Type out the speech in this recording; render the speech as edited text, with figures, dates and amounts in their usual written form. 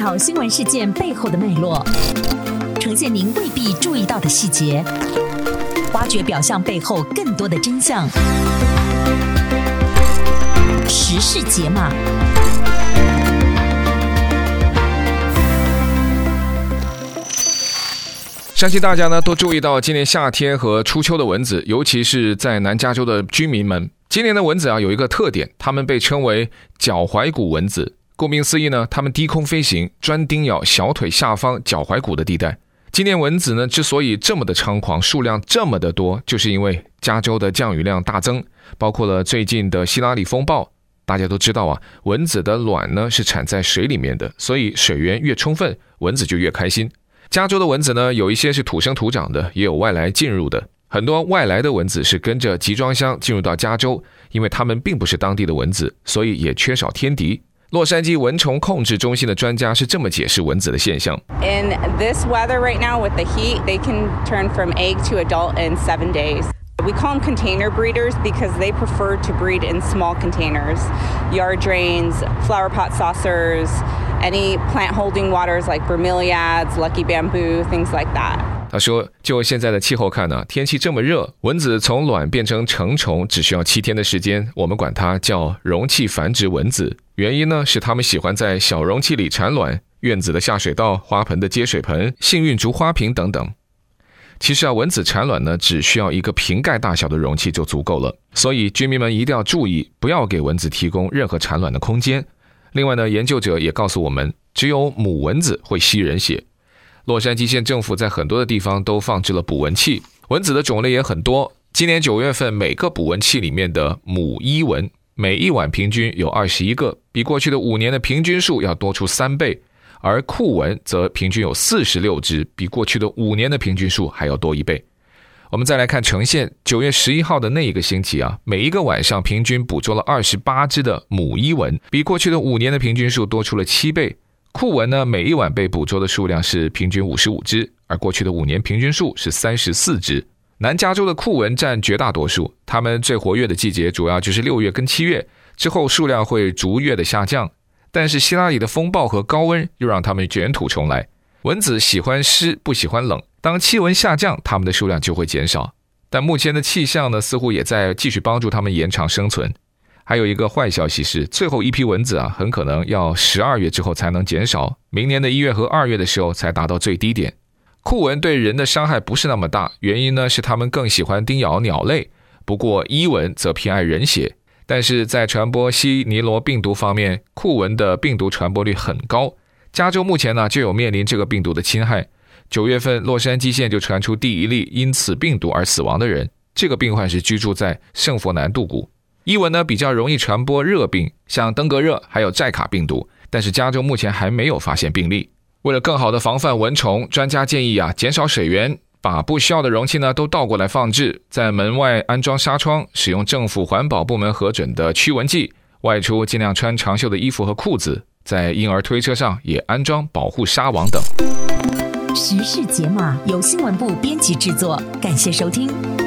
讨新闻事件背后的脉络，呈现您未必注意到的细节，挖掘表象背后更多的真相。时事解码。 相信大家呢都注意到今年夏天和初秋的蚊子，尤其是在南加州的居民们。今年的蚊子有一个特点，它们被称为脚踝骨蚊子。顾名思义呢，它们低空飞行，专叮咬小腿下方脚踝骨的地带。今年蚊子呢之所以这么的猖狂，数量这么的多，就是因为加州的降雨量大增，包括了最近的希拉里风暴。大家都知道蚊子的卵呢是产在水里面的，所以水源越充分，蚊子就越开心。加州的蚊子呢，有一些是土生土长的，也有外来进入的。很多外来的蚊子是跟着集装箱进入到加州，因为它们并不是当地的蚊子，所以也缺少天敌。洛杉矶蚊虫控制中心的专家是这么解释蚊子的现象。 In this weather right now with the heat, they can turn from egg to adult in 7 days. We call them container breeders because they prefer to breed in small containers. Yard drains, flower pot saucers, any plant holding waters like bromeliads, lucky bamboo, things like that. 他说就现在的气候看天气这么热，蚊子从卵变成成虫只需要7天的时间，我们管它叫容器繁殖蚊子。原因呢是它们喜欢在小容器里产卵，院子的下水道、花盆的接水盆、幸运竹花瓶等等。其实蚊子产卵呢只需要一个瓶盖大小的容器就足够了，所以居民们一定要注意，不要给蚊子提供任何产卵的空间。另外呢，研究者也告诉我们，只有母蚊子会吸人血。洛杉矶县政府在很多的地方都放置了捕蚊器，蚊子的种类也很多。今年9月份，每个捕蚊器里面的母伊蚊每一晚平均有21个，比过去的5年的平均数要多出3倍。而库蚊则平均有46只，比过去的5年的平均数还要多1倍。我们再来看橙县，9月11号的那一个星期每一个晚上平均捕捉了28只的母伊蚊，比过去的5年的平均数多出了7倍。库蚊呢，每一晚被捕捉的数量是平均55只，而过去的5年平均数是34只。南加州的库蚊占绝大多数，它们最活跃的季节主要就是6月跟7月，之后数量会逐月的下降。但是希拉里的风暴和高温又让它们卷土重来。蚊子喜欢湿，不喜欢冷，当气温下降，它们的数量就会减少。但目前的气象呢，似乎也在继续帮助它们延长生存。还有一个坏消息是，最后一批蚊子很可能要12月之后才能减少，明年的1月和2月的时候才达到最低点。库蚊对人的伤害不是那么大，原因呢是它们更喜欢叮咬鸟类，不过伊蚊则偏爱人血。但是在传播西尼罗病毒方面，库蚊的病毒传播率很高。加州目前呢就有面临这个病毒的侵害。9月份，洛杉矶县就传出第1例因此病毒而死亡的人，这个病患是居住在圣佛南杜谷。伊蚊呢比较容易传播热病，像登革热还有寨卡病毒，但是加州目前还没有发现病例。为了更好的防范蚊虫，专家建议减少水源，把不需要的容器呢都倒过来放置，在门外安装纱窗，使用政府环保部门核准的驱蚊剂，外出尽量穿长袖的衣服和裤子，在婴儿推车上也安装保护纱网等。 时事解码由新闻部编辑制作，感谢收听。